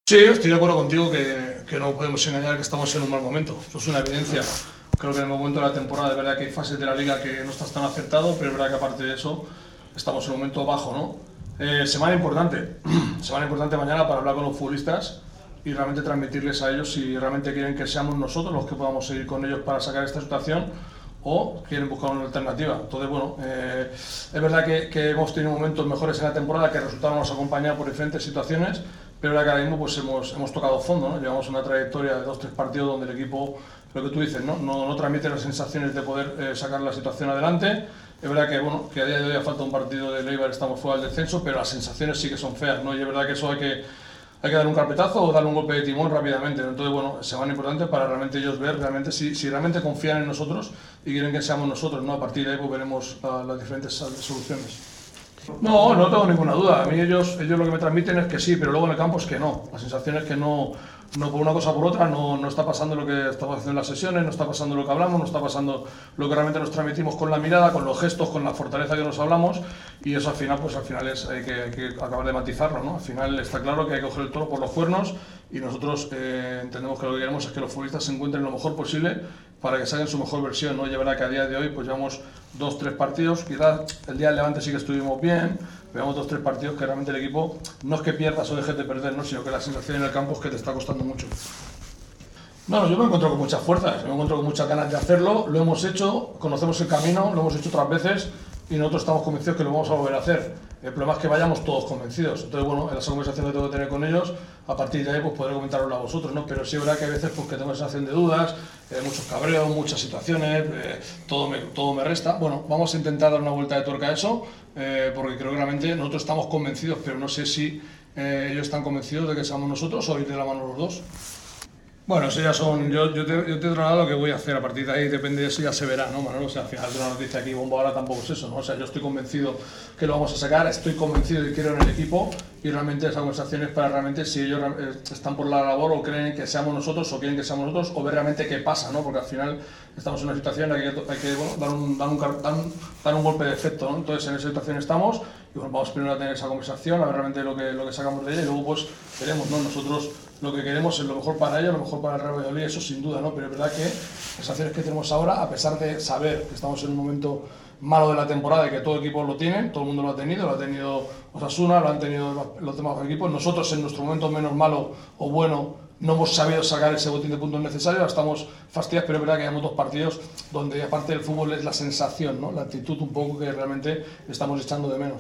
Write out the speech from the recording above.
Sí, estoy de acuerdo contigo que no podemos engañar que estamos en un mal momento. Eso es una evidencia. Creo que en el momento de la temporada, de verdad que hay fases de la liga que no estás tan acertado, pero es verdad que aparte de eso, estamos en un momento bajo, ¿no? Semana importante. Semana importante mañana para hablar con los futbolistas y realmente transmitirles a ellos si realmente quieren que seamos nosotros los que podamos seguir con ellos para sacar esta situación o quieren buscar una alternativa. Entonces, bueno, es verdad que hemos tenido momentos mejores en la temporada, que el resultado nos ha acompañado por diferentes situaciones, pero ahora que ahora mismo pues hemos tocado fondo, ¿no? Llevamos una trayectoria de 2-3 partidos donde el equipo, lo que tú dices, no transmite las sensaciones de poder sacar la situación adelante. Es verdad que, bueno, que a día de hoy falta un partido de Eibar, estamos fuera del descenso, pero las sensaciones sí que son feas, ¿no? Y es verdad que eso hay que dar un carpetazo o darle un golpe de timón rápidamente, ¿no? Entonces, bueno, semana importante para realmente ellos ver realmente si realmente confían en nosotros y quieren que seamos nosotros, ¿no? A partir de ahí pues veremos las diferentes soluciones. No tengo ninguna duda. A mí ellos lo que me transmiten es que sí, pero luego en el campo es que no. La sensación es que no por una cosa o por otra, no está pasando lo que estamos haciendo en las sesiones, no está pasando lo que hablamos, no está pasando lo que realmente nos transmitimos con la mirada, con los gestos, con la fortaleza que nos hablamos, y eso al final hay que acabar de matizarlo, ¿no? Al final está claro que hay que coger el toro por los cuernos y nosotros entendemos que lo que queremos es que los futbolistas se encuentren lo mejor posible para que saquen su mejor versión, ¿no? Y es verdad que a día de hoy pues llevamos 2-3 partidos, quizás el día del Levante sí que estuvimos bien, veamos 2-3 partidos que realmente el equipo no es que pierdas o dejes de perder, ¿no? Sino que la sensación en el campo es que te está costando mucho. No, yo me encuentro con muchas fuerzas, me encuentro con muchas ganas de hacerlo, lo hemos hecho, conocemos el camino, lo hemos hecho otras veces y nosotros estamos convencidos que lo vamos a volver a hacer. El problema es que vayamos todos convencidos. Entonces, bueno, en esa conversación que tengo que tener con ellos, a partir de ahí pues podré comentarlo a vosotros, ¿no? Pero sí es verdad que a veces pues, que tengo sensación de dudas, muchos cabreos, muchas situaciones, todo me resta. Bueno, vamos a intentar dar una vuelta de tuerca a eso, porque creo que realmente nosotros estamos convencidos, pero no sé si ellos están convencidos de que seamos nosotros o ir de la mano los dos. Bueno, eso ya son. Yo te he trasladado lo que voy a hacer. A partir de ahí depende de eso, ya se verá, ¿no, Manolo? O sea, al final de una noticia aquí, bomba ahora tampoco es eso, ¿no? O sea, yo estoy convencido que lo vamos a sacar, estoy convencido de que quiero en el equipo y realmente esa conversación es para realmente si ellos están por la labor o creen que seamos nosotros o quieren que seamos nosotros o ver realmente qué pasa, ¿no? Porque al final estamos en una situación en la que hay que bueno, dar un golpe de efecto, ¿no? Entonces, en esa situación estamos y bueno, vamos primero a tener esa conversación, a ver realmente lo que sacamos de ella y luego pues veremos, ¿no? Nosotros lo que queremos es lo mejor para ellos, lo mejor para el Real Valladolid, eso sin duda, ¿no? Pero es verdad que las sensaciones que tenemos ahora, a pesar de saber que estamos en un momento malo de la temporada y que todo el equipo lo tiene, todo el mundo lo ha tenido Osasuna, lo han tenido los demás equipos, nosotros en nuestro momento menos malo o bueno no hemos sabido sacar ese botín de puntos necesario, estamos fastidiados, pero es verdad que llevamos 2 partidos donde aparte del fútbol es la sensación, ¿no? La actitud un poco que realmente estamos echando de menos.